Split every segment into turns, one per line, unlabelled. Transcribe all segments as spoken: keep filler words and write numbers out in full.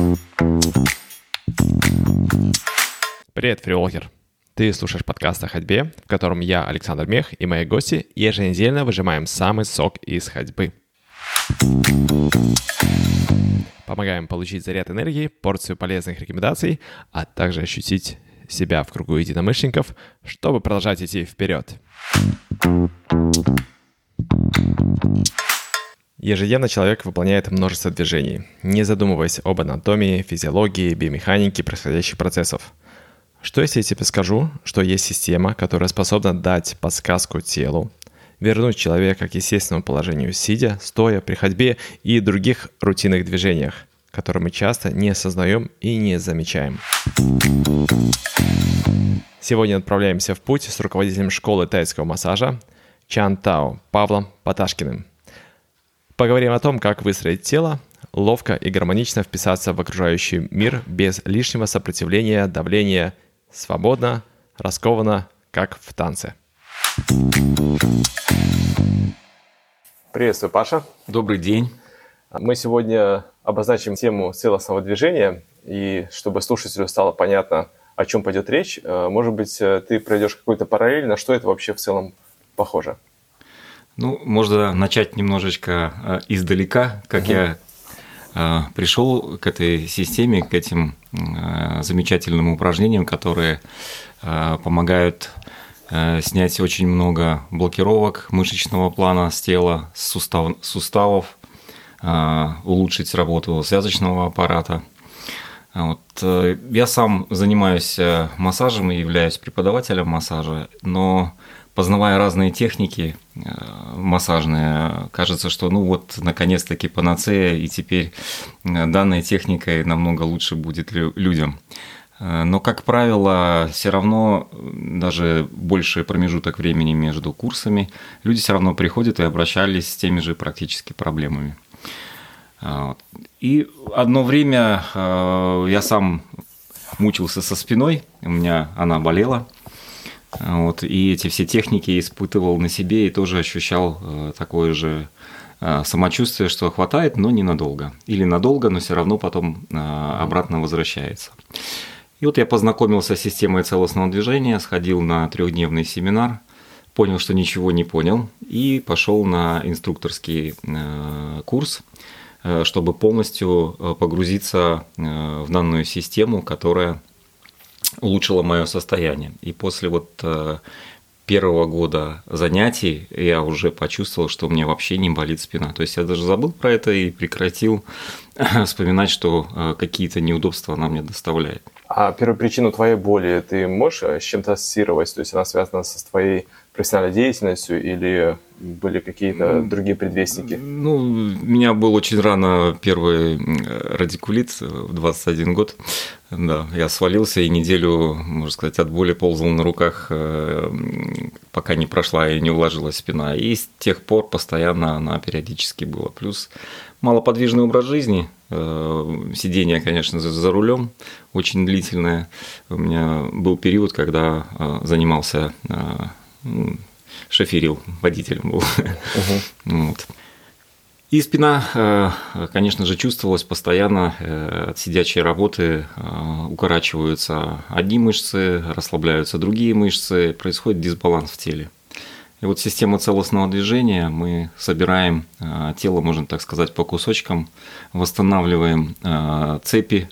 Привет, фрилокер! Ты слушаешь подкаст о ходьбе, в котором я, Александр Мех, и мои гости еженедельно выжимаем самый сок из ходьбы. Помогаем получить заряд энергии, порцию полезных рекомендаций, а также ощутить себя в кругу единомышленников, чтобы продолжать идти вперед. Ежедневно человек выполняет множество движений, не задумываясь об анатомии, физиологии, биомеханике происходящих процессов. Что если я тебе скажу, что есть система, которая способна дать подсказку телу, вернуть человека к естественному положению сидя, стоя, при ходьбе и других рутинных движениях, которые мы часто не осознаем и не замечаем. Сегодня отправляемся в путь с руководителем школы тайского массажа Чан Тао Павлом Поташкиным. Поговорим о том, как выстроить тело, ловко и гармонично вписаться в окружающий мир без лишнего сопротивления, давления, свободно, раскованно, как в танце. Приветствую, Паша.
Добрый день.
Мы сегодня обозначим тему целостного движения, и чтобы слушателю стало понятно, о чем пойдет речь, может быть, ты проведешь какую-то параллель, на что это вообще в целом похоже?
Ну, можно начать немножечко издалека, как угу. я пришел к этой системе, к этим замечательным упражнениям, которые помогают снять очень много блокировок мышечного плана с тела, с сустав, суставов, улучшить работу связочного аппарата. Вот. Я сам занимаюсь массажем и являюсь преподавателем массажа, но познавая разные техники массажные, кажется, что ну вот наконец-таки панацея, и теперь данной техникой намного лучше будет людям. Но, как правило, все равно даже больший промежуток времени между курсами люди все равно приходят и обращались с теми же практически проблемами. И одно время я сам мучился со спиной, у меня она болела. Вот, и эти все техники испытывал на себе и тоже ощущал такое же самочувствие, что хватает, но ненадолго. Или надолго, но все равно потом обратно возвращается. И вот я познакомился с системой целостного движения, сходил на трехдневный семинар, понял, что ничего не понял, и пошел на инструкторский курс, чтобы полностью погрузиться в данную систему, которая улучшило мое состояние. И после вот первого года занятий я уже почувствовал, что у меня вообще не болит спина. То есть я даже забыл про это и прекратил вспоминать, что какие-то неудобства она мне доставляет.
А первую причину твоей боли ты можешь с чем-то ассоциировать? То есть она связана с твоей профессиональной деятельностью или были какие-то другие предвестники?
Ну, у меня был очень рано первый радикулит в двадцать один год. Да, я свалился и неделю, можно сказать, от боли ползал на руках, пока не прошла и не уложилась спина. И с тех пор постоянно она периодически была. Плюс малоподвижный образ жизни, сидение, конечно, за рулем очень длительное. У меня был период, когда занимался, шоферил, водителем был. Uh-huh. Вот. И спина, конечно же, чувствовалась постоянно. От сидячей работы укорачиваются одни мышцы, расслабляются другие мышцы, происходит дисбаланс в теле. И вот система целостного движения, мы собираем тело, можно так сказать, по кусочкам, восстанавливаем цепи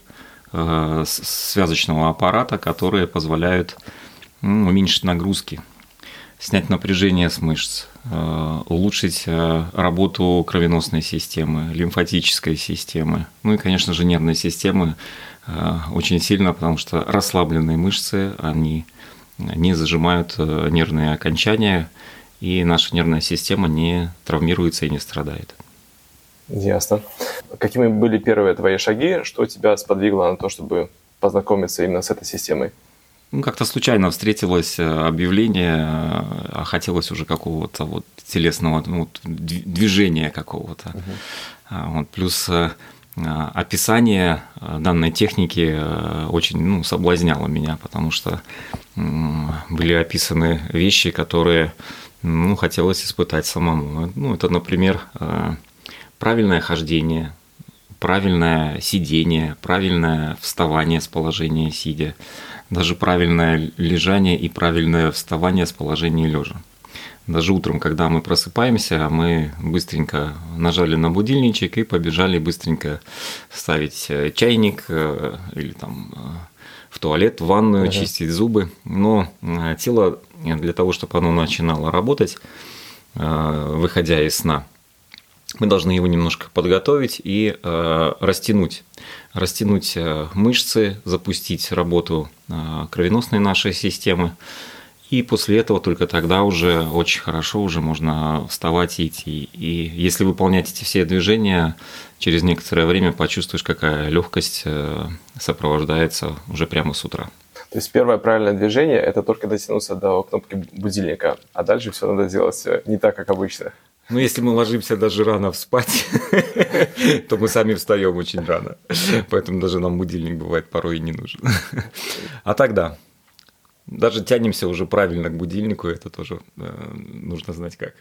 связочного аппарата, которые позволяют уменьшить нагрузки, снять напряжение с мышц, улучшить работу кровеносной системы, лимфатической системы, ну и, конечно же, нервной системы очень сильно, потому что расслабленные мышцы, они не зажимают нервные окончания, и наша нервная система не травмируется и не страдает.
Ясно. Какими были первые твои шаги? Что тебя сподвигло на то, чтобы познакомиться именно с этой системой?
Ну, как-то случайно встретилось объявление, а хотелось уже какого-то вот телесного ну, движения какого-то. Uh-huh. Вот, плюс описание данной техники очень ну, соблазняло меня, потому что были описаны вещи, которые ну, хотелось испытать самому. Ну, это, например, правильное хождение, правильное сидение, правильное вставание с положения сидя, даже правильное лежание и правильное вставание с положения лежа. Даже утром, когда мы просыпаемся, мы быстренько нажали на будильничек и побежали быстренько ставить чайник или там в туалет, в ванную, uh-huh. чистить зубы. Но тело для того, чтобы оно начинало работать, выходя из сна, мы должны его немножко подготовить и растянуть. Растянуть мышцы, запустить работу кровеносной нашей системы. И после этого только тогда уже очень хорошо уже можно вставать и идти. И если выполнять эти все движения, через некоторое время почувствуешь, какая легкость сопровождается уже прямо с утра.
То есть первое правильное движение – это только дотянуться до кнопки будильника, а дальше все надо делать не так, как обычно.
Ну, если мы ложимся даже рано спать, то мы сами встаем очень рано. Поэтому даже нам будильник бывает порой и не нужен. А тогда даже тянемся уже правильно к будильнику, это тоже э, нужно знать как.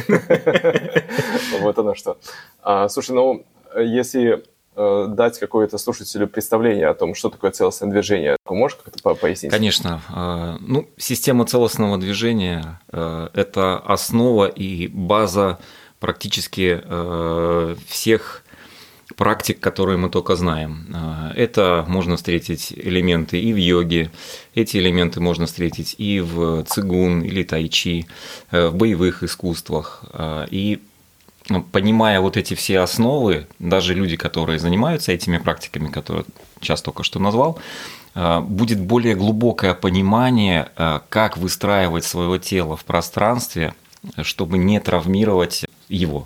Вот оно что. А, слушай, ну, если э, дать какое-то слушателю представление о том, что такое целостное движение, можешь как-то пояснить?
Конечно. Э, ну, система целостного движения э, – это основа и база практически э, всех практик, которые мы только знаем. Это можно встретить элементы и в йоге, эти элементы можно встретить и в цигун или тайчи, в боевых искусствах. И понимая вот эти все основы, даже люди, которые занимаются этими практиками, которые сейчас только что назвал, будет более глубокое понимание, как выстраивать свое тело в пространстве, чтобы не травмировать его.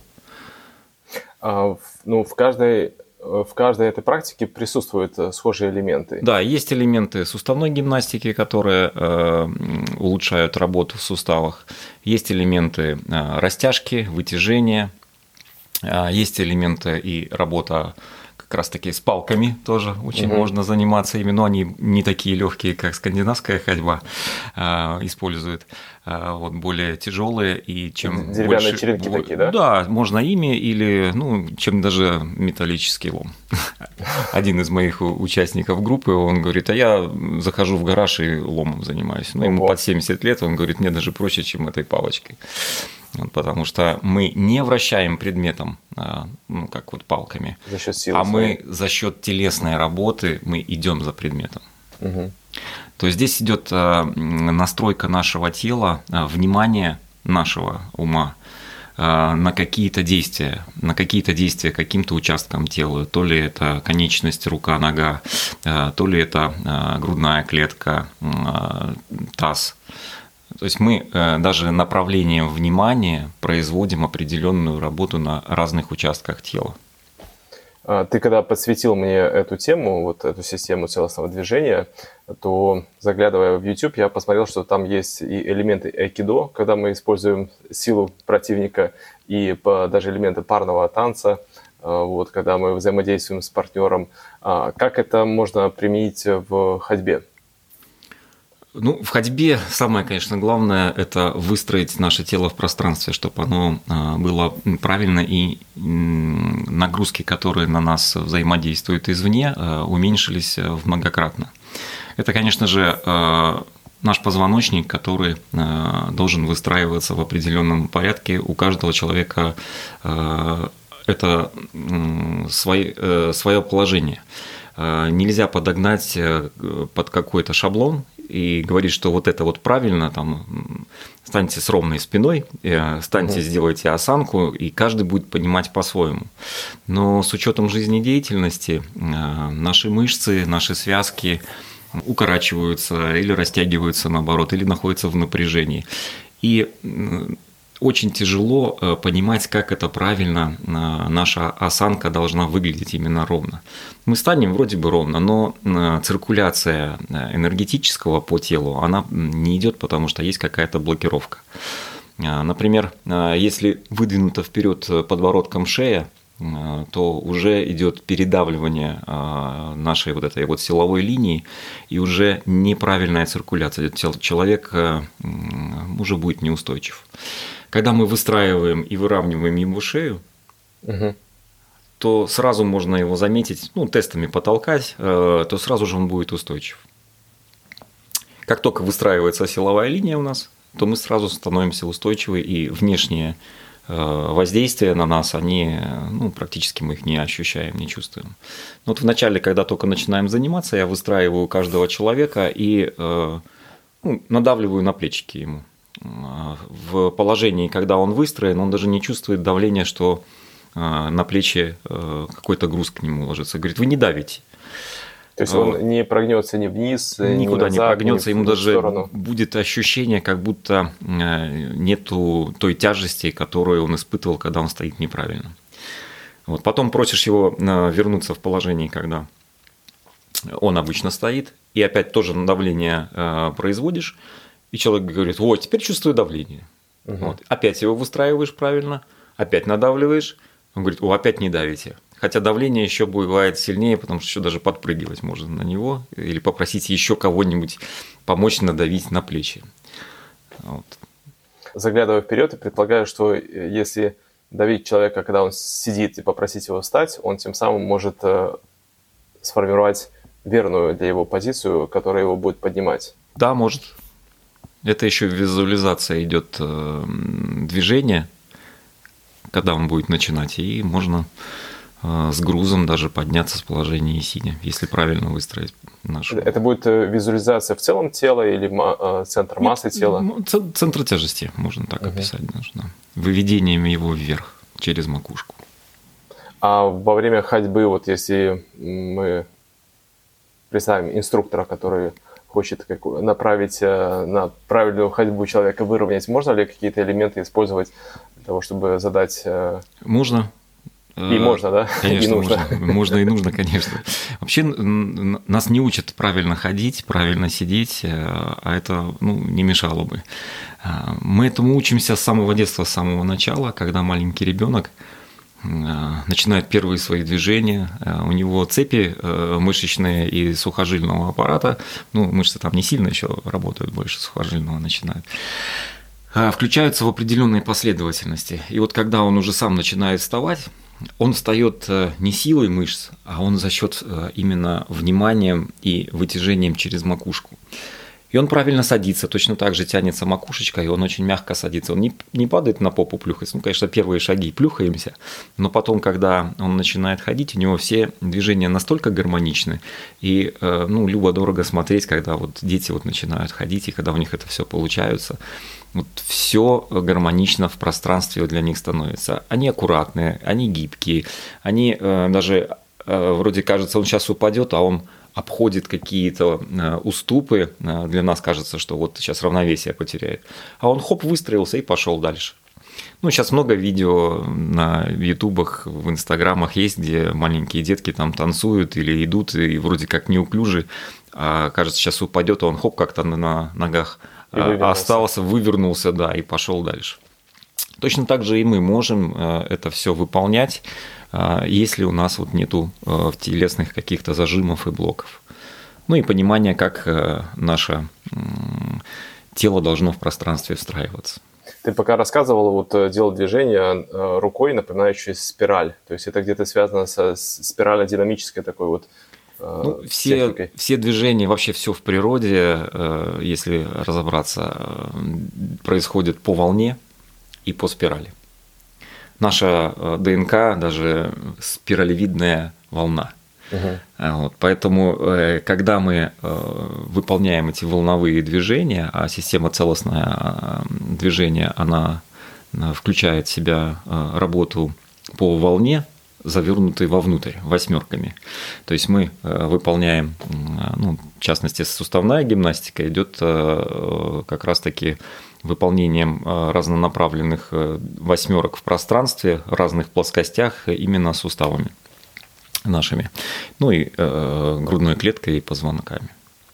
Ну, в каждой, в каждой этой практике присутствуют схожие элементы.
Да, есть элементы суставной гимнастики, которые э, улучшают работу в суставах. Есть элементы э, растяжки, вытяжения. Э, есть элементы и работа как раз-таки с палками тоже очень угу. можно заниматься ими, но они не такие легкие, как скандинавская ходьба э, использует. Вот, более тяжелые, и чем
деревянные
больше...
черенки такие, да?
Да, можно ими, или, ну, чем даже металлический лом. Один из моих участников группы, он говорит, а я захожу в гараж и ломом занимаюсь. Ну, ему под семьдесят лет, он говорит, мне даже проще, чем этой палочкой. Вот, потому что мы не вращаем предметом, ну, как вот палками,
за счет силы,
а мы за счет телесной работы мы идем за предметом.
Угу.
То есть здесь идет настройка нашего тела, внимание нашего ума на какие-то действия, на какие-то действия каким-то участком тела, то ли это конечность, рука, нога, то ли это грудная клетка, таз. То есть мы даже направлением внимания производим определенную работу на разных участках тела.
Ты когда подсветил мне эту тему, вот эту систему целостного движения, то, заглядывая в YouTube, я посмотрел, что там есть и элементы айкидо, когда мы используем силу противника, и даже элементы парного танца, вот, когда мы взаимодействуем с партнером. Как это можно применить в ходьбе?
Ну, в ходьбе самое, конечно, главное – это выстроить наше тело в пространстве, чтобы оно было правильно, и нагрузки, которые на нас взаимодействуют извне, уменьшились многократно. Это, конечно же, наш позвоночник, который должен выстраиваться в определенном порядке. У каждого человека это свое, свое положение. Нельзя подогнать под какой-то шаблон и говорить, что вот это вот правильно, там, станьте с ровной спиной, станьте, сделайте осанку, и каждый будет понимать по-своему. Но с учетом жизнедеятельности наши мышцы, наши связки укорачиваются или растягиваются наоборот, или находятся в напряжении. И очень тяжело понимать, как это правильно наша осанка должна выглядеть именно ровно. Мы станем вроде бы ровно, но циркуляция энергетического по телу, она не идет, потому что есть какая-то блокировка. Например, если выдвинута вперед подбородком шея, то уже идет передавливание нашей вот этой вот силовой линии, и уже неправильная циркуляция. Человек уже будет неустойчив. Когда мы выстраиваем и выравниваем ему шею, угу. то сразу можно его заметить, ну, тестами потолкать, то сразу же он будет устойчив. Как только выстраивается силовая линия у нас, то мы сразу становимся устойчивы, и внешние воздействия на нас, они, ну, практически мы их не ощущаем, не чувствуем. Но вот вначале, когда только начинаем заниматься, я выстраиваю каждого человека и ну, надавливаю на плечики ему. В положении, когда он выстроен, он даже не чувствует давления, что на плечи какой-то груз к нему ложится. Говорит, вы не давите.
То есть он не прогнется ни вниз,
никуда
ни назад,
не прогнется,
ни
ему даже
сторону.
Будет ощущение, как будто нету той тяжести, которую он испытывал, когда он стоит неправильно. Вот. Потом просишь его вернуться в положение, когда он обычно стоит, и опять тоже давление производишь, и человек говорит, вот, теперь чувствую давление. Угу. Вот. Опять его выстраиваешь правильно, опять надавливаешь, он говорит, о, опять не давите. Хотя давление еще бывает сильнее, потому что еще даже подпрыгивать можно на него или попросить еще кого-нибудь помочь надавить на плечи. Вот.
Заглядывая вперед, я предполагаю, что если давить человека, когда он сидит, и попросить его встать, он тем самым может сформировать верную для его позицию, которая его будет поднимать.
Да, может. Это еще визуализация идет движения, когда он будет начинать, и можно с грузом даже подняться с положения сидя, если правильно выстроить нашу.
Это будет визуализация в целом тела или центр массы тела?
Центр тяжести, можно так uh-huh. описать даже. Да. Выведением его вверх через макушку.
А во время ходьбы, вот если мы представим инструктора, который хочет направить на правильную ходьбу человека, выровнять, можно ли какие-то элементы использовать для того, чтобы задать...
Можно.
И можно, да?
Конечно,
и нужно.
Можно, можно и нужно, конечно. Вообще нас не учат правильно ходить, правильно сидеть, а это ну, не мешало бы. Мы этому учимся с самого детства, с самого начала, когда маленький ребенок начинает первые свои движения, у него цепи мышечные и сухожильного аппарата, ну, мышцы там не сильно еще работают, больше сухожильного начинают, включаются в определенной последовательности. И вот когда он уже сам начинает вставать, он встает не силой мышц, а он за счет именно вниманием и вытяжением через макушку. И он правильно садится, точно так же тянется макушечка, и он очень мягко садится. Он не, не падает на попу плюхается. Ну, конечно, первые шаги плюхаемся, но потом, когда он начинает ходить, у него все движения настолько гармоничны, и ну, любо-дорого смотреть, когда вот дети вот начинают ходить, и когда у них это все получается. Вот все гармонично в пространстве для них становится. Они аккуратные, они гибкие, они э, даже э, вроде кажется, он сейчас упадет, а он обходит какие-то э, уступы. Э, для нас кажется, что вот сейчас равновесие потеряет. А он хоп, выстроился и пошел дальше. Ну, сейчас много видео на ютубах, в инстаграмах есть, где маленькие детки там танцуют или идут, и вроде как неуклюжи, а кажется, сейчас упадет, а он хоп, как-то на ногах остался, вывернулся, да, и пошел дальше. Точно так же и мы можем это все выполнять, если у нас вот нету телесных каких-то зажимов и блоков. Ну и понимание, как наше тело должно в пространстве встраиваться.
Ты пока рассказывал, вот делал движение рукой, напоминающее спираль. То есть это где-то связано со спирально-динамической такой вот
Ну, все, все движения, вообще все в природе, если разобраться, происходит по волне и по спирали. Наша ДНК даже спиралевидная волна. Угу. Вот, поэтому, когда мы выполняем эти волновые движения, а система целостное движение, она включает в себя работу по волне, завернутые вовнутрь, восьмерками. То есть мы выполняем, ну, в частности, суставная гимнастика идет как раз-таки выполнением разнонаправленных восьмерок в пространстве, в разных плоскостях, именно суставами нашими. Ну и грудной клеткой и позвонками.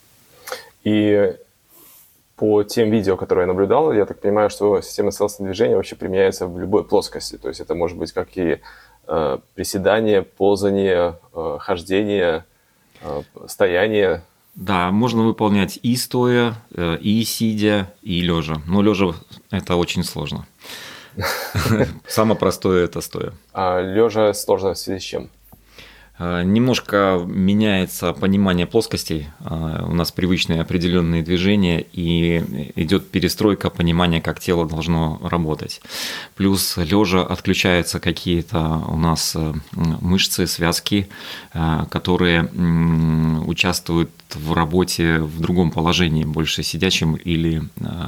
И по тем видео, которые я наблюдал, я так понимаю, что система целостного движения вообще применяется в любой плоскости. То есть это может быть как и приседание, ползание, хождение, стояние.
Да, можно выполнять и стоя, и сидя, и лежа. Но лежа это очень сложно. Самое простое – это стоя.
А лежа сложно в связи с чем?
Немножко меняется понимание плоскостей, у нас привычные определенные движения, и идет перестройка понимания, как тело должно работать. Плюс лежа отключаются какие-то у нас мышцы, связки, которые участвуют в работе в другом положении, больше сидячем или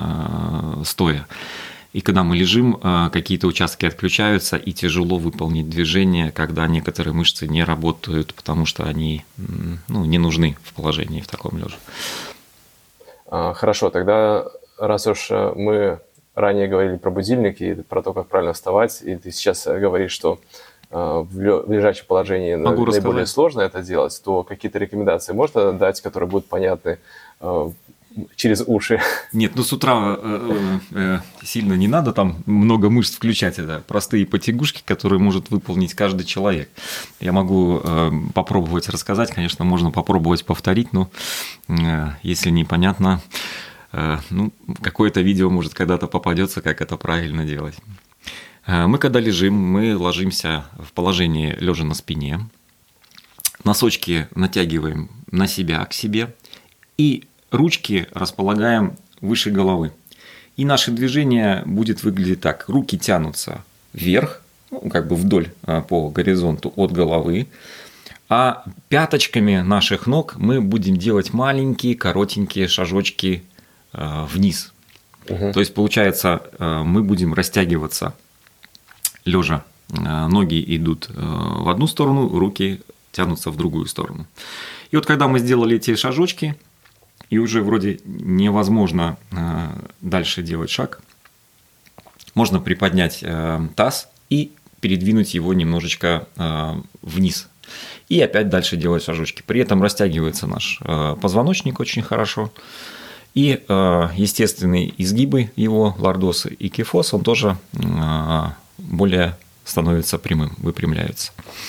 стоя. И когда мы лежим, какие-то участки отключаются, и тяжело выполнить движение, когда некоторые мышцы не работают, потому что они ну, не нужны в положении в таком лежа.
Хорошо, тогда раз уж мы ранее говорили про будильник и про то, как правильно вставать, и ты сейчас говоришь, что в лежачем положении Могу наиболее рассказать. Сложно это делать, то какие-то рекомендации можно дать, которые будут понятны через уши?
Нет, ну с утра э, э, сильно не надо, там много мышц включать, это простые потягушки, которые может выполнить каждый человек. Я могу э, попробовать рассказать, конечно, можно попробовать повторить, но э, если непонятно, э, ну, какое-то видео может когда-то попадется, как это правильно делать. Э, мы когда лежим, мы ложимся в положении лежа на спине, носочки натягиваем на себя, к себе, и ручки располагаем выше головы. И наше движение будет выглядеть так. Руки тянутся вверх, ну, как бы вдоль по горизонту от головы. А пяточками наших ног мы будем делать маленькие, коротенькие шажочки вниз. Угу. То есть, получается, мы будем растягиваться лежа. Ноги идут в одну сторону, руки тянутся в другую сторону. И вот когда мы сделали эти шажочки, и уже вроде невозможно дальше делать шаг, можно приподнять таз и передвинуть его немножечко вниз. И опять дальше делать шажочки. При этом растягивается наш позвоночник очень хорошо. И естественные изгибы его, лордоз и кифоз, он тоже более становится прямым, выпрямляется.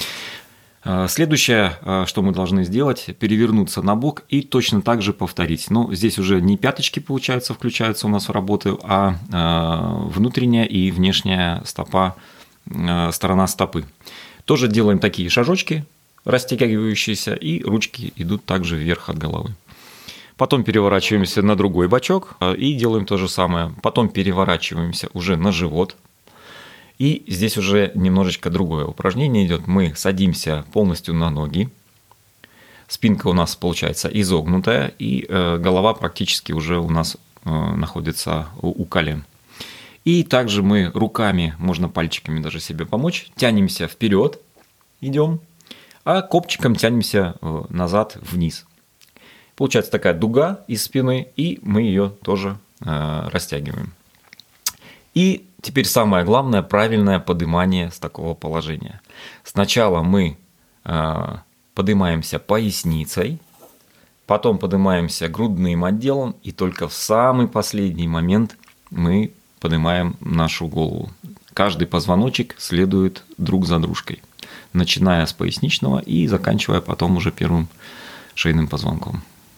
Следующее, что мы должны сделать, перевернуться на бок и точно так же повторить. Но здесь уже не пяточки, получается, включаются у нас в работу, а внутренняя и внешняя стопа, сторона стопы. Тоже делаем такие шажочки, растягивающиеся, и ручки идут также вверх от головы. Потом переворачиваемся на другой бочок и делаем то же самое. Потом переворачиваемся уже на живот. И здесь уже немножечко другое упражнение идет. Мы садимся полностью на ноги. Спинка у нас получается изогнутая, и голова практически уже у нас находится у колен. И также мы руками, можно пальчиками даже себе помочь, тянемся вперед, идем, а копчиком тянемся назад вниз. Получается такая дуга из спины, и мы ее тоже растягиваем. И теперь самое главное – правильное поднимание с такого положения. Сначала мы э, поднимаемся поясницей, потом поднимаемся грудным отделом, и только в самый последний момент мы поднимаем нашу голову. Каждый позвоночек следует друг за дружкой, начиная с поясничного и заканчивая потом уже первым шейным позвонком.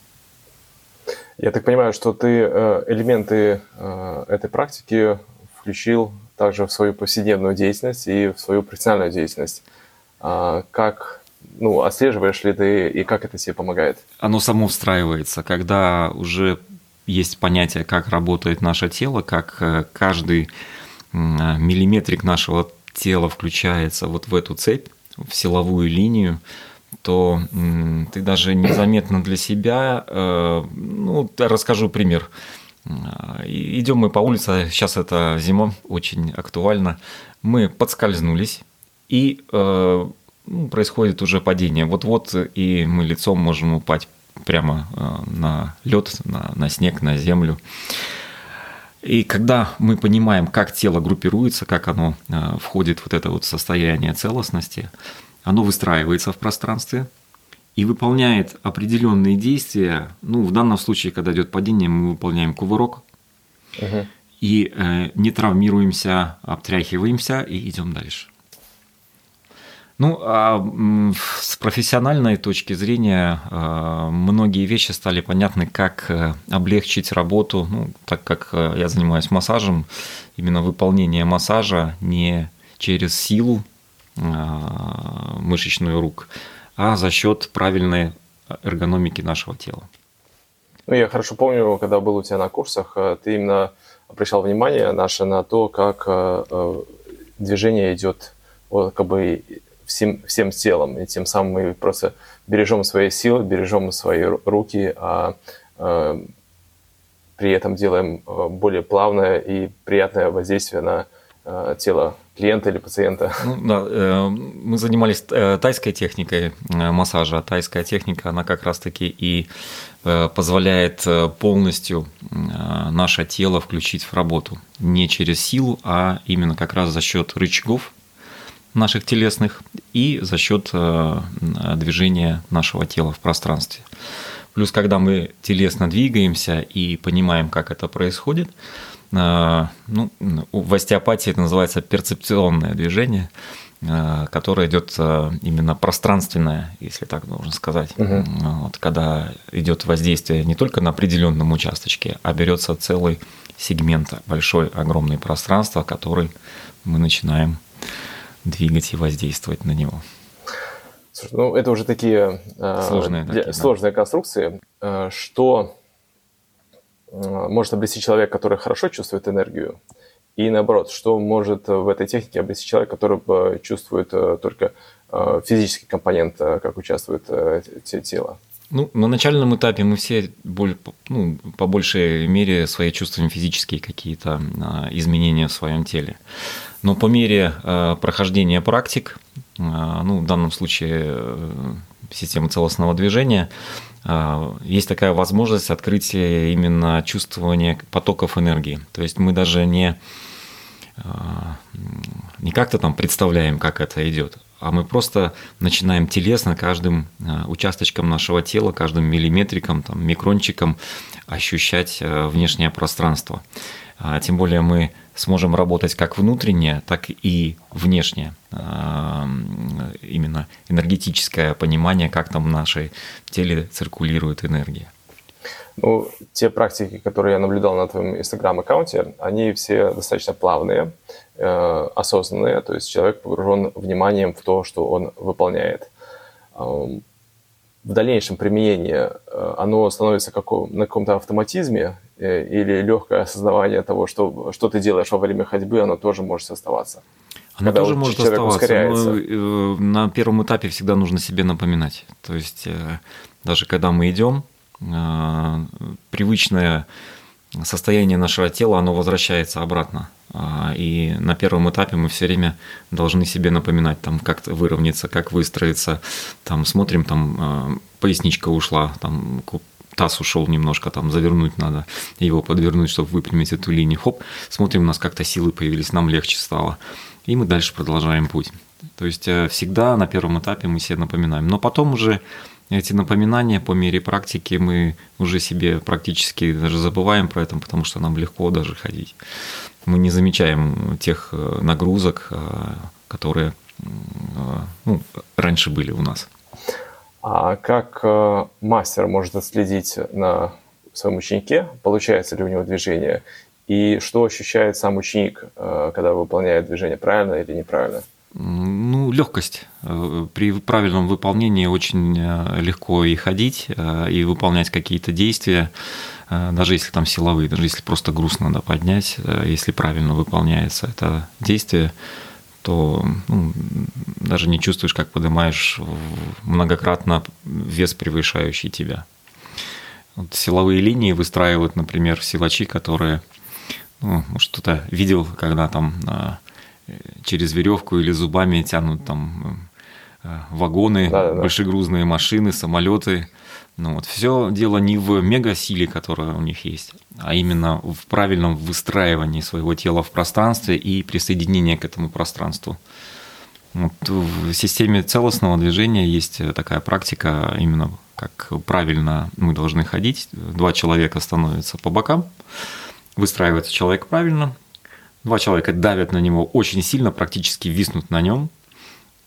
Я так понимаю, что ты элементы этой практики включил также в свою повседневную деятельность и в свою профессиональную деятельность. Как, ну, отслеживаешь ли ты и как это тебе помогает?
Оно само встраивается, когда уже есть понятие, как работает наше тело, как каждый миллиметрик нашего тела включается вот в эту цепь, в силовую линию, то ты даже незаметно для себя, ну, расскажу пример. Идем мы по улице, сейчас это зима, очень актуально. Мы подскользнулись, и э, происходит уже падение. Вот-вот и мы лицом можем упасть прямо на лед, на, на снег, на землю. И когда мы понимаем, как тело группируется, как оно э, входит в вот это вот состояние целостности, оно выстраивается в пространстве и выполняет определенные действия. Ну, в данном случае, когда идет падение, мы выполняем кувырок, угу. и э, не травмируемся, обтряхиваемся и идем дальше. Ну, а с профессиональной точки зрения многие вещи стали понятны, как облегчить работу, ну, так как я занимаюсь массажем, именно выполнение массажа не через силу мышечную рук, а за счет правильной эргономики нашего тела.
Ну, я хорошо помню, когда был у тебя на курсах, ты именно обращал внимание наше на то, как движение идет вот, как бы всем, всем телом, и тем самым мы просто бережем свои силы, бережем свои руки, а, а при этом делаем более плавное и приятное воздействие на а, тело клиента или пациента.
Ну, да, мы занимались тайской техникой массажа. Тайская техника, она как раз-таки и позволяет полностью наше тело включить в работу. Не через силу, а именно как раз за счет рычагов наших телесных и за счет движения нашего тела в пространстве. Плюс, когда мы телесно двигаемся и понимаем, как это происходит, ну, в остеопатии это называется перцепционное движение, которое идет именно пространственное, если так можно сказать. Угу. Вот, когда идет воздействие не только на определенном участочке, а берется целый сегмент, большое, огромное пространство, который мы начинаем двигать и воздействовать на него.
Слушай, ну это уже такие сложные, для, такие, сложные да. конструкции. Что может обрести человек, который хорошо чувствует энергию, и наоборот, что может в этой технике обрести человек, который чувствует только физический компонент, как участвует тело?
Ну, на начальном этапе мы все ну, по большей мере свои чувствуем физические какие-то изменения в своем теле. Но по мере прохождения практик, ну, в данном случае системы целостного движения, есть такая возможность открытия именно чувствования потоков энергии. То есть мы даже не, не как-то там представляем, как это идет, а мы просто начинаем телесно каждым участочком нашего тела, каждым миллиметриком, там, микрончиком ощущать внешнее пространство. Тем более мы сможем работать как внутреннее, так и внешнее. Именно энергетическое понимание, как там в нашей теле циркулирует энергия.
Ну, те практики, которые я наблюдал на твоем Инстаграм-аккаунте, они все достаточно плавные, э, осознанные, то есть человек погружен вниманием в то, что он выполняет. В дальнейшем применении оно становится каком, на каком-то автоматизме э, или легкое осознавание того, что, что ты делаешь во время ходьбы, оно тоже может оставаться.
Оно тоже вот может оставаться, но на первом этапе всегда нужно себе напоминать. То есть даже когда мы идем, привычное состояние нашего тела, оно возвращается обратно. И на первом этапе мы все время должны себе напоминать, там, как выровняться, как выстроиться. Там, смотрим, там, поясничка ушла, там, таз ушел немножко, там, завернуть надо, его подвернуть, чтобы выпрямить эту линию. Хоп, смотрим, у нас как-то силы появились, нам легче стало. И мы дальше продолжаем путь. То есть всегда на первом этапе мы себе напоминаем. Но потом уже эти напоминания по мере практики мы уже себе практически даже забываем про это, потому что нам легко даже ходить. Мы не замечаем тех нагрузок, которые ну, раньше были у нас.
А как мастер может отследить на своем ученике, получается ли у него движение, и что ощущает сам ученик, когда выполняет движение, правильно или неправильно?
Ну, легкость. При правильном выполнении очень легко и ходить, и выполнять какие-то действия, даже если там силовые, даже если просто груз надо поднять, если правильно выполняется это действие, то ну, даже не чувствуешь, как поднимаешь многократно вес, превышающий тебя. Вот силовые линии выстраивают, например, силачи, которые, ну, может, кто-то видел, когда там через веревку или зубами тянут там вагоны, да, да, большегрузные машины, самолеты. Ну, вот. Все дело не в мегасиле, которая у них есть, а именно в правильном выстраивании своего тела в пространстве и присоединении к этому пространству. Вот. В системе целостного движения есть такая практика, именно как правильно мы должны ходить. Два человека становятся по бокам, выстраивается человек правильно. Два человека давят на него очень сильно, практически виснут на нем.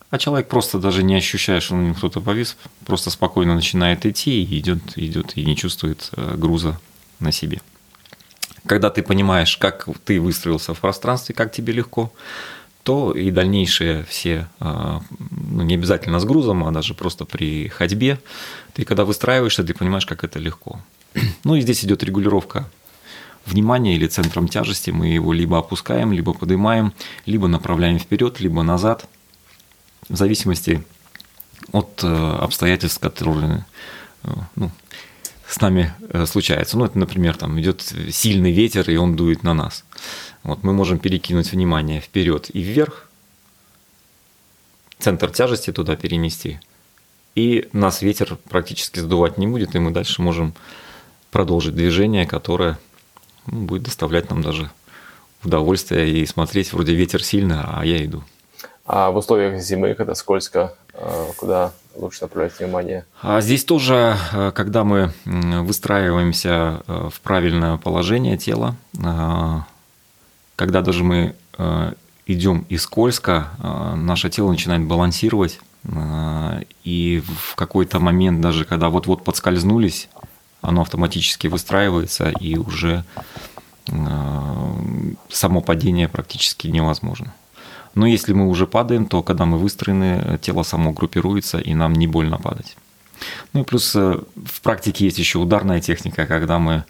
А человек просто даже не ощущает, что на нем кто-то повис, просто спокойно начинает идти и идет, идет и не чувствует груза на себе. Когда ты понимаешь, как ты выстроился в пространстве, как тебе легко, то и дальнейшие все, ну, не обязательно с грузом, а даже просто при ходьбе, ты когда выстраиваешься, ты понимаешь, как это легко. Ну и здесь идет регулировка внимания или центром тяжести. Мы его либо опускаем, либо поднимаем, либо направляем вперед, либо назад, в зависимости от обстоятельств, которые, ну, с нами случаются. Ну, это, например, там идет сильный ветер, и он дует на нас. Вот мы можем перекинуть внимание вперед и вверх, центр тяжести туда перенести, и нас ветер практически сдувать не будет, и мы дальше можем продолжить движение, которое, ну, будет доставлять нам даже удовольствие и смотреть, вроде ветер сильный, а я иду.
А в условиях зимы, когда скользко, куда лучше направлять внимание?
А здесь тоже, когда мы выстраиваемся в правильное положение тела, когда даже мы идем и скользко, наше тело начинает балансировать, и в какой-то момент, даже когда вот-вот подскользнулись, оно автоматически выстраивается, и уже само падение практически невозможно. Но если мы уже падаем, то когда мы выстроены, тело само группируется, и нам не больно падать. Ну и плюс в практике есть еще ударная техника, когда мы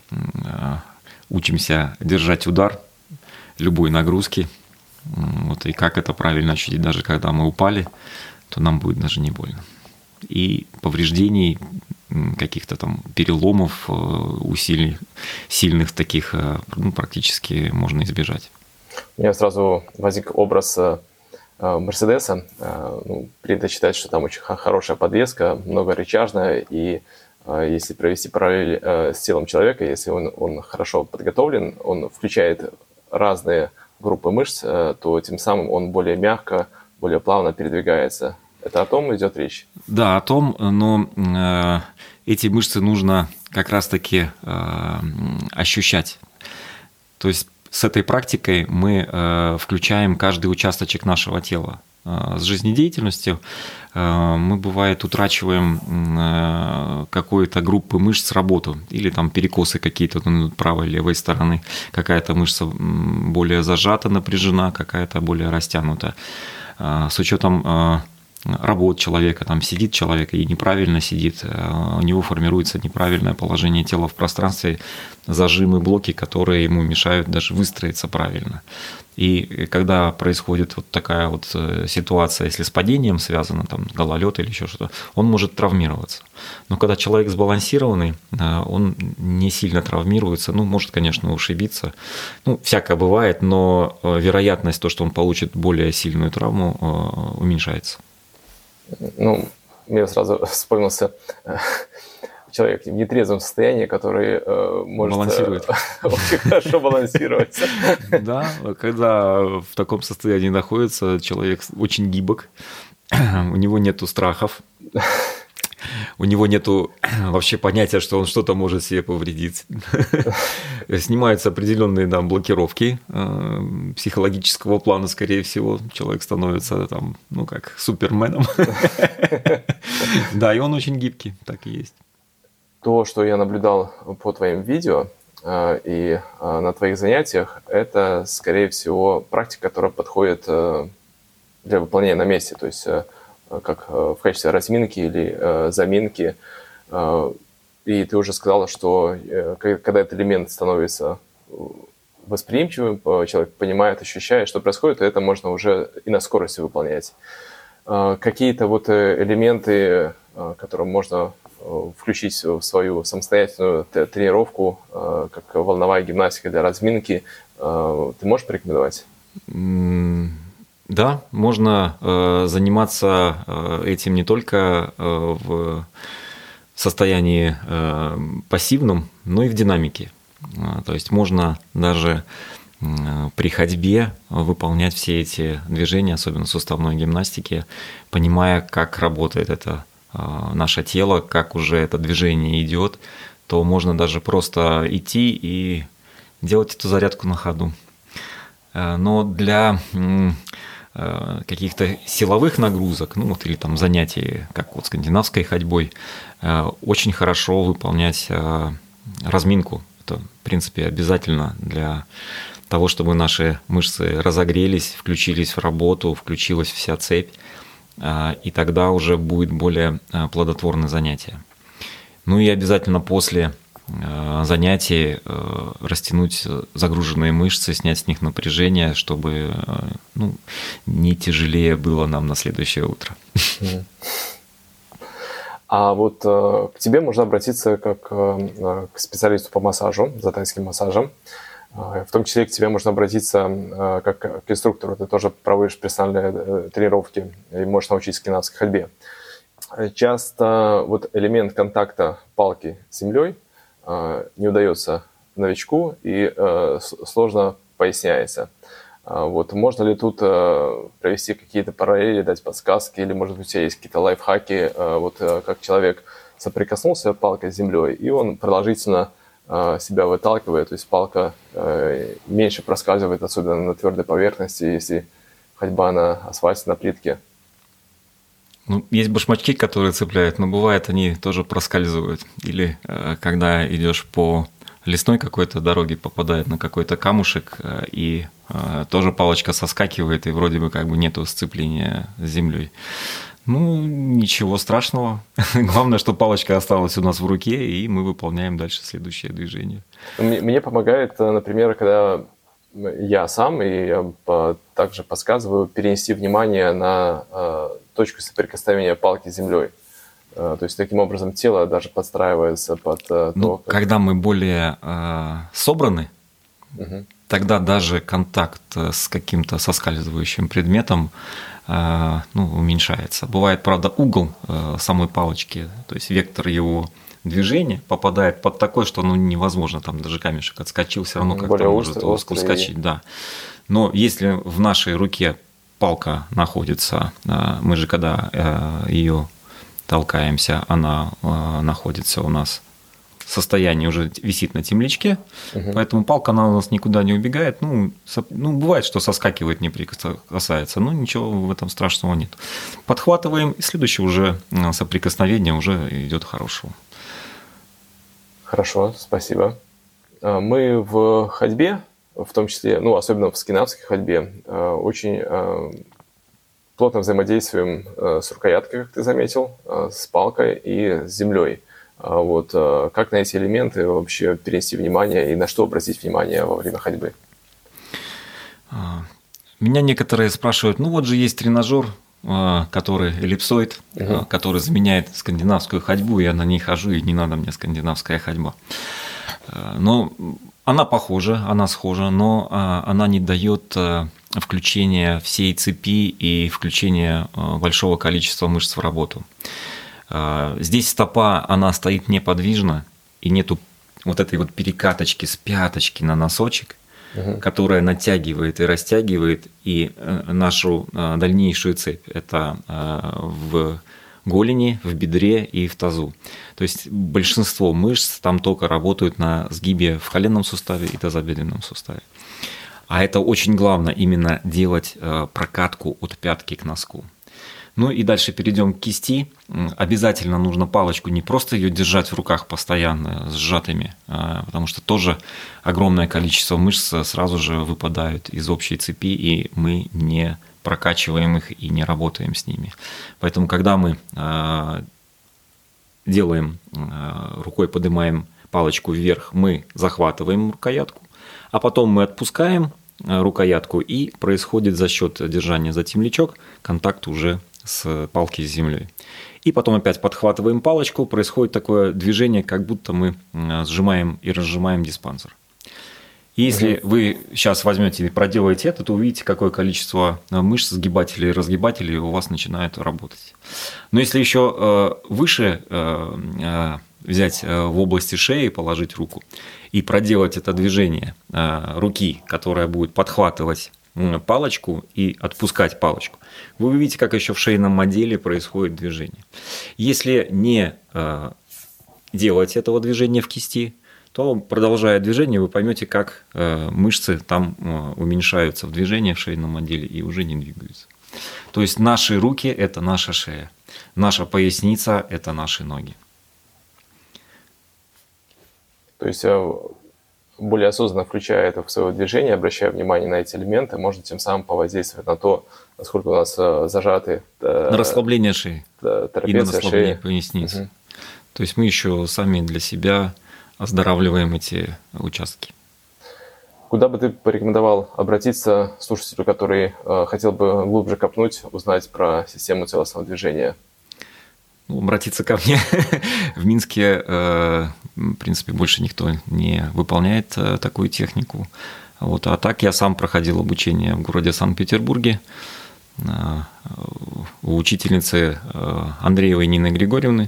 учимся держать удар любой нагрузки. Вот, и как это правильно ощутить, даже когда мы упали, то нам будет даже не больно. И повреждений, каких-то там переломов, усилий, сильных таких, ну, практически можно избежать.
У меня сразу возник образ Мерседеса. Ну, принято считать, что там очень хорошая подвеска, многорычажная, и если провести параллель с телом человека, если он, он хорошо подготовлен, он включает разные группы мышц, то тем самым он более мягко, более плавно передвигается. Это о том идет речь?
Да, о том, но э, эти мышцы нужно как раз-таки э, ощущать. То есть с этой практикой мы э, включаем каждый участочек нашего тела. Э, с жизнедеятельностью э, мы, бывает, утрачиваем э, какую-то группу мышц работу, или там перекосы какие-то правой, левой стороны, какая-то мышца более зажата, напряжена, какая-то более растянута. Э, с учетом э, работ человека, там сидит человек и неправильно сидит, у него формируется неправильное положение тела в пространстве, зажимы, блоки, которые ему мешают даже выстроиться правильно. И когда происходит вот такая вот ситуация, если с падением связано, там гололед или еще что-то, он может травмироваться. Но когда человек сбалансированный, он не сильно травмируется, ну, может, конечно, ушибиться, ну, всякое бывает, но вероятность то, что он получит более сильную травму, уменьшается.
Ну, мне сразу вспомнился человек в нетрезвом состоянии, который э, может
балансирует.
очень хорошо балансировать.
Да, когда в таком состоянии находится, человек очень гибок, у него нету страхов, у него нету вообще понятия, что он что-то может себе повредить. Снимаются определенные, да, блокировки психологического плана, скорее всего. Человек становится там, ну, как суперменом. Да, и он очень гибкий, так и есть.
То, что я наблюдал по твоим видео и на твоих занятиях, это, скорее всего, практика, которая подходит для выполнения на месте. То есть как в качестве разминки или э, заминки. Э, и ты уже сказала, что э, когда этот элемент становится восприимчивым, человек понимает, ощущает, что происходит, и это можно уже и на скорости выполнять. Э, какие-то вот элементы, э, которые можно э, включить в свою самостоятельную тренировку, э, как волновая гимнастика для разминки, э, ты можешь порекомендовать?
Да, можно э, заниматься э, этим не только э, в состоянии э, пассивном, но и в динамике. Э, то есть можно даже э, при ходьбе выполнять все эти движения, особенно суставной гимнастики, понимая, как работает это э, наше тело, как уже это движение идет, то можно даже просто идти и делать эту зарядку на ходу. Э, но для... Э, каких-то силовых нагрузок, ну вот или там занятий, как вот скандинавской ходьбой, очень хорошо выполнять разминку. Это, в принципе, обязательно для того, чтобы наши мышцы разогрелись, включились в работу, включилась вся цепь, и тогда уже будет более плодотворное занятие. Ну и обязательно после занятий растянуть загруженные мышцы, снять с них напряжение, чтобы ну, не тяжелее было нам на следующее утро.
А вот к тебе можно обратиться как к специалисту по массажу, за тайским массажем. В том числе к тебе можно обратиться как к инструктору. Ты тоже проводишь персональные тренировки и можешь научить скандинавской ходьбе. Часто вот элемент контакта палки с землей не удается новичку и сложно поясняется. Вот можно ли тут провести какие-то параллели, дать подсказки, или, может быть, у тебя есть какие-то лайфхаки, вот как человек соприкоснулся палкой с землей, и он продолжительно себя выталкивает, то есть палка меньше проскальзывает, особенно на твердой поверхности, если ходьба на асфальте, на плитке.
Ну, есть башмачки, которые цепляют, но бывает они тоже проскальзывают. Или э, когда идешь по лесной какой-то дороге, попадает на какой-то камушек, э, и э, тоже палочка соскакивает, и вроде бы как бы нету сцепления с землей. Ну, ничего страшного. Главное, что палочка осталась у нас в руке, и мы выполняем дальше следующее движение.
Мне помогает, например, когда я сам, и я также подсказываю, перенести внимание на точку соприкосновения палки с землей. То есть таким образом тело даже подстраивается под то,
ну, как... Когда мы более э, собраны, угу. тогда даже контакт с каким-то соскальзывающим предметом э, ну, уменьшается. Бывает, правда, угол э, самой палочки, то есть вектор его движения попадает под такой, что ну, невозможно, там даже камешек отскочил, все равно как-то может ускочить. Да. Но если в нашей руке палка находится, э, мы же когда э, ее толкаемся, она э, находится у нас в состоянии, уже висит на темлячке, угу. поэтому палка она у нас никуда не убегает. Ну, со, ну, бывает, что соскакивает, не прикасается, но ничего в этом страшного нет. Подхватываем, и следующее уже соприкосновение уже идет хорошего.
Хорошо, спасибо. Мы в ходьбе, в том числе, ну, особенно в скандинавской ходьбе, очень плотно взаимодействуем с рукояткой, как ты заметил, с палкой и с землей. Вот, как на эти элементы вообще перенести внимание и на что обратить внимание во время ходьбы?
Меня некоторые спрашивают, ну вот же есть тренажер, который эллипсоид, угу. который заменяет скандинавскую ходьбу, я на ней хожу, и не надо мне скандинавская ходьба. Но она похожа, она схожа, но она не дает включения всей цепи и включения большого количества мышц в работу. Здесь стопа, она стоит неподвижно, и нету вот этой вот перекаточки с пяточки на носочек, угу. которая натягивает и растягивает и нашу дальнейшую цепь. Это в голени, в бедре и в тазу. То есть большинство мышц там только работают на сгибе в коленном суставе и тазобедренном суставе. А это очень главное, именно делать прокатку от пятки к носку. Ну и дальше перейдем к кисти. Обязательно нужно палочку не просто ее держать в руках постоянно сжатыми, потому что тоже огромное количество мышц сразу же выпадают из общей цепи, и мы не прокачиваем их и не работаем с ними. Поэтому, когда мы делаем, рукой поднимаем палочку вверх, мы захватываем рукоятку, а потом мы отпускаем рукоятку, и происходит за счет держания за темлячок контакт уже с палки с землей. И потом опять подхватываем палочку, происходит такое движение, как будто мы сжимаем и разжимаем диспансер. И если угу. вы сейчас возьмете и проделаете это, то увидите, какое количество мышц, сгибателей и разгибателей у вас начинает работать. Но если еще выше взять в области шеи, положить руку и проделать это движение руки, которая будет подхватывать палочку и отпускать палочку, вы увидите, как еще в шейном отделе происходит движение. Если не делать этого движения в кисти, то, продолжая движение, вы поймете, как мышцы там уменьшаются в движении в шейном отделе и уже не двигаются. То есть наши руки – это наша шея, наша поясница – это наши ноги.
То есть более осознанно включая это в свое движение, обращая внимание на эти элементы, можно тем самым повоздействовать на то, насколько у нас зажаты…
На расслабление шеи и на расслабление
шеи.
поясницы.
Угу.
То есть мы еще сами для себя оздоравливаем эти участки.
Куда бы ты порекомендовал обратиться слушателю, который э, хотел бы глубже копнуть, узнать про систему целостного движения?
Ну, обратиться ко мне. В Минске, э, в принципе, больше никто не выполняет э, такую технику. Вот. А так я сам проходил обучение в городе Санкт-Петербурге э, у учительницы э, Андреевой Нины Григорьевны,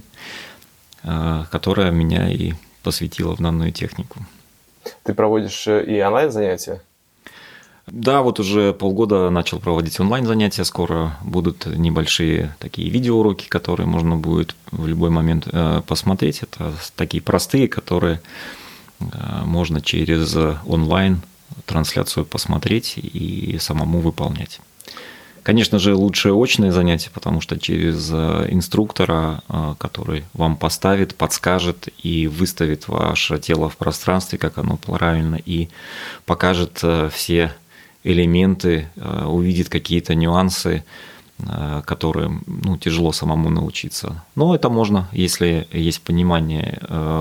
э, которая меня и посвятила в данную технику.
Ты проводишь и онлайн-занятия?
Да, вот уже полгода начал проводить онлайн-занятия. Скоро будут небольшие такие видеоуроки, которые можно будет в любой момент посмотреть. Это такие простые, которые можно через онлайн-трансляцию посмотреть и самому выполнять. Конечно же, лучше очные занятия, потому что через инструктора, который вам поставит, подскажет и выставит ваше тело в пространстве, как оно правильно, и покажет все элементы, увидит какие-то нюансы, которые ну, тяжело самому научиться. Но это можно, если есть понимание,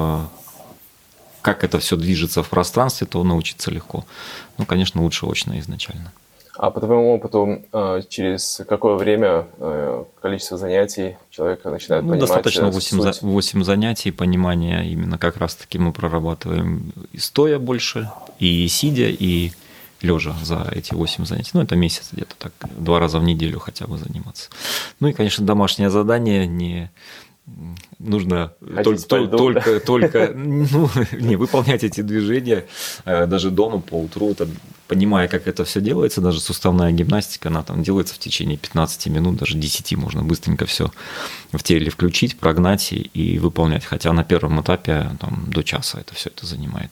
как это все движется в пространстве, то научиться легко. Ну, конечно, лучше очно изначально.
А по твоему опыту, через какое время количество занятий человек начинает
ну,
понимать
достаточно восемь,
суть?
восемь занятий, понимания именно как раз-таки мы прорабатываем и стоя больше, и сидя, и лежа за эти восемь занятий. Ну, это месяц где-то так, два раза в неделю хотя бы заниматься. Ну и, конечно, домашнее задание не… Нужно
Ходить
только,
льду,
только,
да?
только ну, не выполнять эти движения даже дома по утру, это, понимая, как это все делается, даже суставная гимнастика, она там делается в течение пятнадцати минут, даже десяти, можно быстренько все в теле включить, прогнать и, и выполнять. Хотя на первом этапе там, до часа это все это занимает.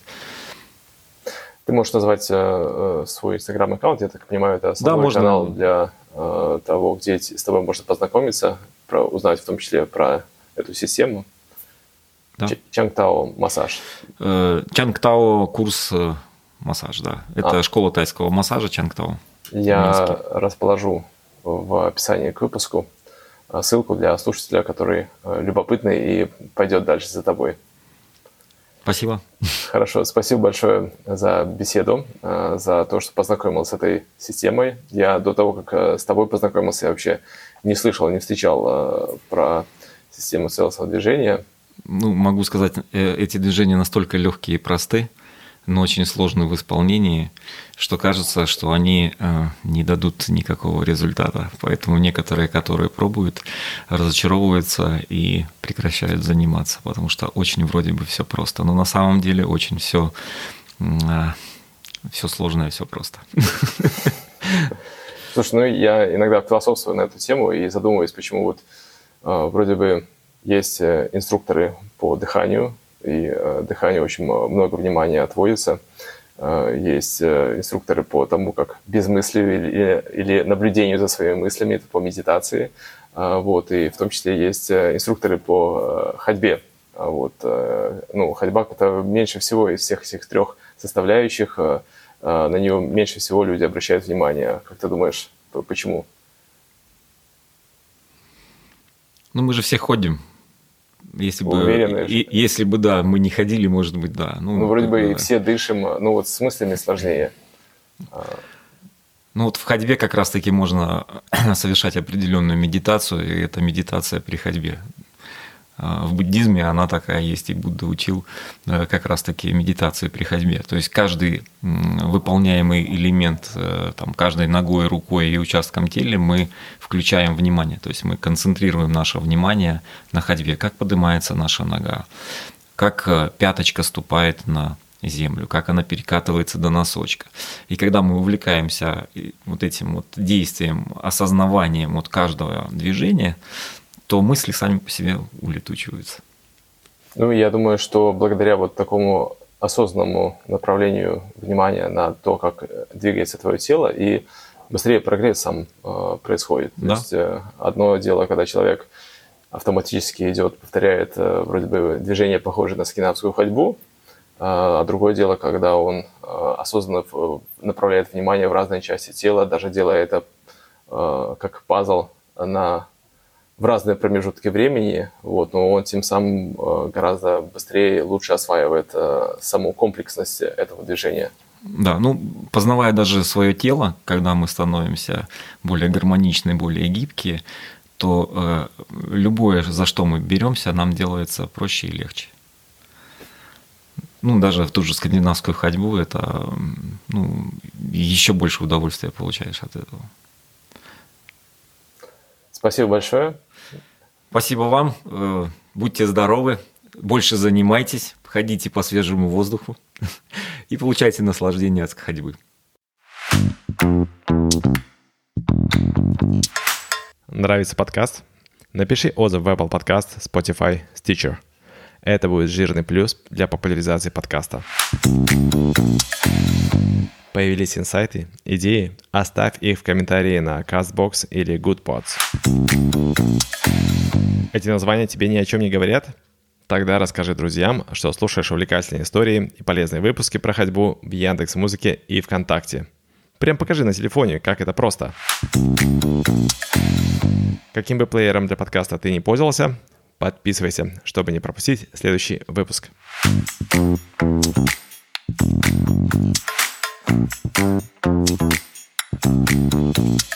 Ты можешь назвать э, свой инстаграм-аккаунт, я так понимаю, это основной
да, можно...
канал для э, того, где с тобой можно познакомиться, про, узнать в том числе про эту систему.
Да.
Чангтао массаж.
Э, Чангтао курс э, массаж, да. Это а. школа тайского массажа Чангтао.
Я расположу в описании к выпуску ссылку для слушателя, который любопытный и пойдет дальше за тобой.
Спасибо.
Хорошо, спасибо большое за беседу, за то, что познакомился с этой системой. Я до того, как с тобой познакомился, я вообще не слышал, не встречал про систему целостного движения.
Ну, могу сказать, эти движения настолько легкие и просты, но очень сложны в исполнении, что кажется, что они не дадут никакого результата. Поэтому некоторые, которые пробуют, разочаровываются и прекращают заниматься, потому что очень вроде бы все просто. Но на самом деле очень все, все сложно и все просто.
Слушай, ну я иногда философствую на эту тему и задумываюсь, почему вот вроде бы есть инструкторы по дыханию, и э, дыханию очень много внимания отводится. Э, есть э, инструкторы по тому, как безмыслию или, или наблюдению за своими мыслями, это по медитации. Э, вот, и в том числе есть э, инструкторы по э, ходьбе. А вот, э, ну, ходьба – это меньше всего из всех этих трех составляющих. Э, э, на нее меньше всего люди обращают внимание. Как ты думаешь, почему?
Ну, мы же все ходим. Если бы,
Уверены,
и, если бы, да, мы не ходили, может быть, да.
Ну, ну вроде бы и все дышим, ну вот с мыслями сложнее.
Ну вот в ходьбе как раз-таки можно совершать определенную медитацию, и это медитация при ходьбе. В буддизме она такая есть, и Будда учил как раз-таки медитации при ходьбе. То есть каждый выполняемый элемент, там, каждой ногой, рукой и участком тела мы включаем внимание. То есть мы концентрируем наше внимание на ходьбе, как поднимается наша нога, как пяточка ступает на землю, как она перекатывается до носочка. И когда мы увлекаемся вот этим вот действием, осознаванием вот каждого движения, то мысли сами по себе улетучиваются.
Ну, я думаю, что благодаря вот такому осознанному направлению внимания на то, как двигается твое тело, и быстрее прогресс сам э, происходит.
Да.
То есть э, одно дело, когда человек автоматически идет, повторяет э, вроде бы движение, похожее на скандинавскую ходьбу, э, а другое дело, когда он э, осознанно направляет внимание в разные части тела, даже делая это э, как пазл на, в разные промежутки времени, вот, но он тем самым э, гораздо быстрее и лучше осваивает э, саму комплексность этого движения.
Да, ну, познавая даже свое тело, когда мы становимся более гармоничны, более гибкие, то э, любое, за что мы беремся, нам делается проще и легче. Ну, даже в ту же скандинавскую ходьбу, это, ну, еще больше удовольствия получаешь от этого.
Спасибо большое.
Спасибо вам. Э, будьте здоровы, больше занимайтесь, ходите по свежему воздуху и получайте наслаждение от ходьбы.
Нравится подкаст? Напиши отзыв в Apple Podcast, Spotify, Stitcher. Это будет жирный плюс для популяризации подкаста. Появились инсайты, идеи? Оставь их в комментарии на CastBox или GoodPods. Эти названия тебе ни о чем не говорят? Тогда расскажи друзьям, что слушаешь увлекательные истории и полезные выпуски про ходьбу в Яндекс.Музыке и ВКонтакте. Прям покажи на телефоне, как это просто. Каким бы плеером для подкаста ты не пользовался, подписывайся, чтобы не пропустить следующий выпуск. Thank you.